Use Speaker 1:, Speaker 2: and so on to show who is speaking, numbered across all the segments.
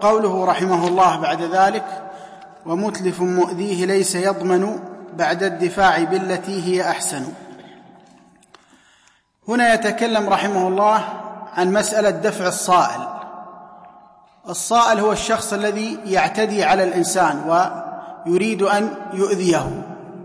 Speaker 1: قوله رحمه الله بعد ذلك: ومتلف مؤذيه ليس يضمن بعد الدفاع بالتي هي أحسن. هنا يتكلم رحمه الله عن مسألة دفع الصائل. الصائل هو الشخص الذي يعتدي على الإنسان ويريد أن يؤذيه.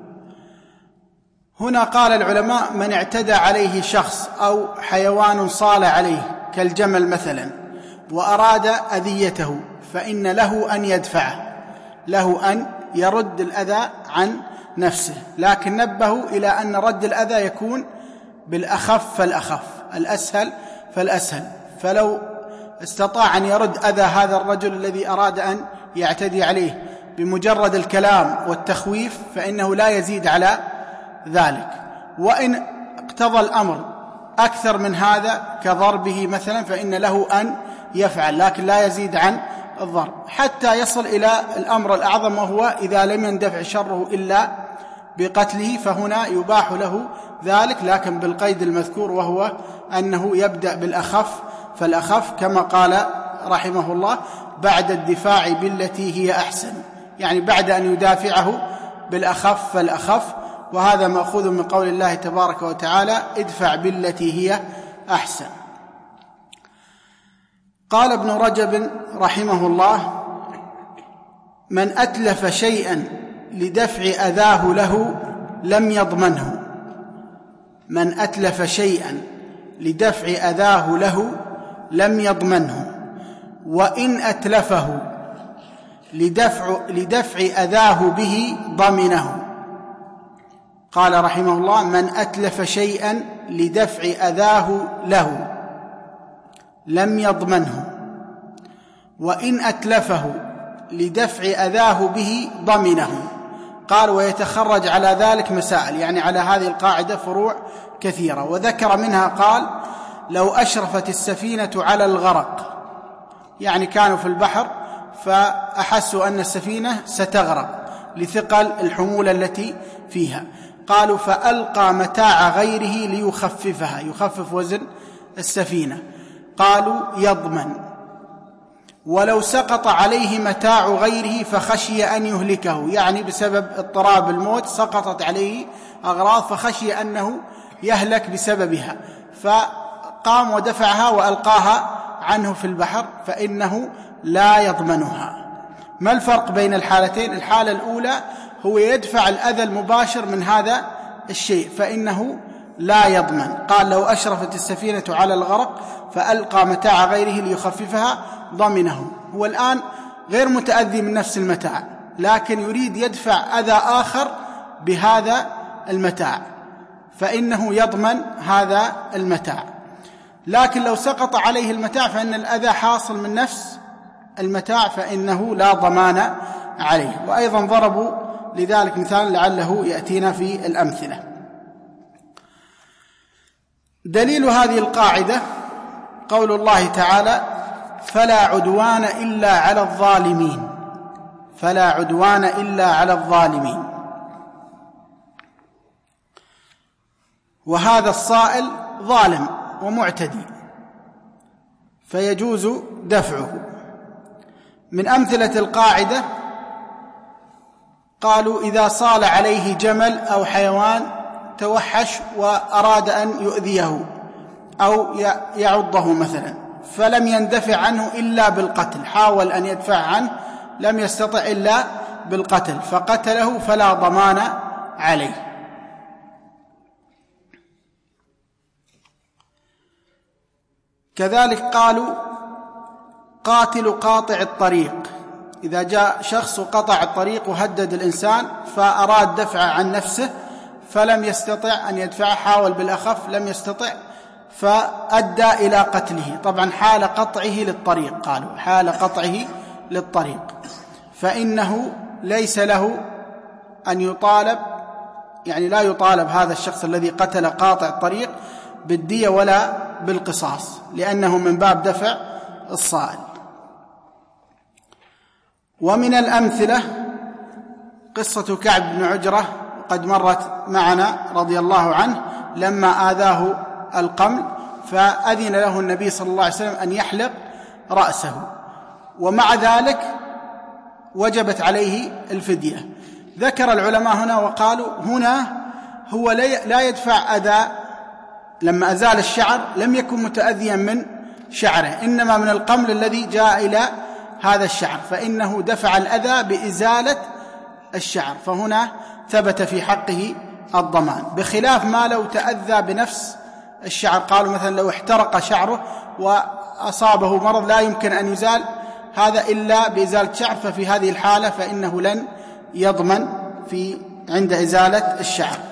Speaker 1: هنا قال العلماء: من اعتدى عليه شخص أو حيوان صال عليه كالجمل مثلا وأراد أذيته فإن له أن يدفعه، له أن يرد الأذى عن نفسه، لكن نبهوا إلى أن رد الأذى يكون بالأخف فالأخف، الأسهل فالأسهل. فلو استطاع أن يرد أذى هذا الرجل الذي أراد أن يعتدي عليه بمجرد الكلام والتخويف فإنه لا يزيد على ذلك، وإن اقتضى الأمر أكثر من هذا كضربه مثلا فإن له أن يفعل، لكن لا يزيد عن الضرب، حتى يصل إلى الأمر الأعظم، وهو إذا لم يندفع شره إلا بقتله فهنا يباح له ذلك، لكن بالقيد المذكور، وهو أنه يبدأ بالأخف فالأخف، كما قال رحمه الله: بعد الدفاع بالتي هي أحسن، يعني بعد أن يدافعه بالأخف فالأخف. وهذا مأخوذ من قول الله تبارك وتعالى: ادفع بالتي هي أحسن. قال ابن رجب رحمه الله: من أتلف شيئا لدفع أذاه له لم يضمنه. من أتلف شيئا لدفع أذاه له لم يضمنه، وإن أتلفه لدفع أذاه به ضمنه. قال رحمه الله: من أتلف شيئا لدفع أذاه له لم يضمنه، وإن أتلفه لدفع أذاه به ضمنه. قال: ويتخرج على ذلك مسائل، يعني على هذه القاعدة فروع كثيرة، وذكر منها قال: لو أشرفت السفينة على الغرق، يعني كانوا في البحر فأحسوا أن السفينة ستغرق لثقل الحمولة التي فيها، قالوا: فألقى متاع غيره ليخففها، يخفف وزن السفينة، قالوا: يضمن. ولو سقط عليه متاع غيره فخشي أن يهلكه، يعني بسبب اضطراب الموت سقطت عليه أغراض فخشي أنه يهلك بسببها، فقام ودفعها وألقاها عنه في البحر، فإنه لا يضمنها. ما الفرق بين الحالتين؟ الحالة الأولى هو يدفع الأذى المباشر من هذا الشيء فإنه لا يضمن. قال: لو أشرفت السفينة على الغرق فألقى متاع غيره ليخففها ضمنه. هو الآن غير متأذي من نفس المتاع، لكن يريد يدفع أذى آخر بهذا المتاع، فإنه يضمن هذا المتاع. لكن لو سقط عليه المتاع فإن الأذى حاصل من نفس المتاع، فإنه لا ضمان عليه. وأيضا ضربوا لذلك مثال لعله يأتينا في الأمثلة. دليل هذه القاعدة قول الله تعالى: فلا عدوان إلا على الظالمين. فلا عدوان إلا على الظالمين. وهذا الصائل ظالم ومعتدي فيجوز دفعه. من أمثلة القاعدة قالوا: إذا صال عليه جمل أو حيوان توحش وأراد أن يؤذيه أو يعضه مثلا، فلم يندفع عنه إلا بالقتل، حاول أن يدفع عنه لم يستطع إلا بالقتل فقتله، فلا ضمان عليه. كذلك قالوا: قاتل قاطع الطريق، إذا جاء شخص وقطع الطريق وهدد الإنسان فأراد دفع عن نفسه فلم يستطع أن يدفع، حاول بالأخف لم يستطع فأدى إلى قتله. طبعا حال قطعه للطريق، قالوا حال قطعه للطريق، فإنه ليس له أن يطالب، يعني لا يطالب هذا الشخص الذي قتل قاطع الطريق بالدية ولا بالقصاص، لأنه من باب دفع الصائل. ومن الأمثلة قصة كعب بن عجرة، قد مرت معنا رضي الله عنه، لما آذاه القمل فأذن له النبي صلى الله عليه وسلم أن يحلق رأسه، ومع ذلك وجبت عليه الفدية. ذكر العلماء هنا وقالوا هنا هو لا يدفع أذى، لما أزال الشعر لم يكن متأذيا من شعره، إنما من القمل الذي جاء إلى هذا الشعر، فإنه دفع الأذى بإزالة الشعر، فهنا ثبت في حقه الضمان، بخلاف ما لو تأذى بنفس الشعر. قالوا مثلا لو احترق شعره وأصابه مرض لا يمكن أن يزال هذا إلا بإزالة شعر، ففي هذه الحالة فإنه لن يضمن عند إزالة الشعر.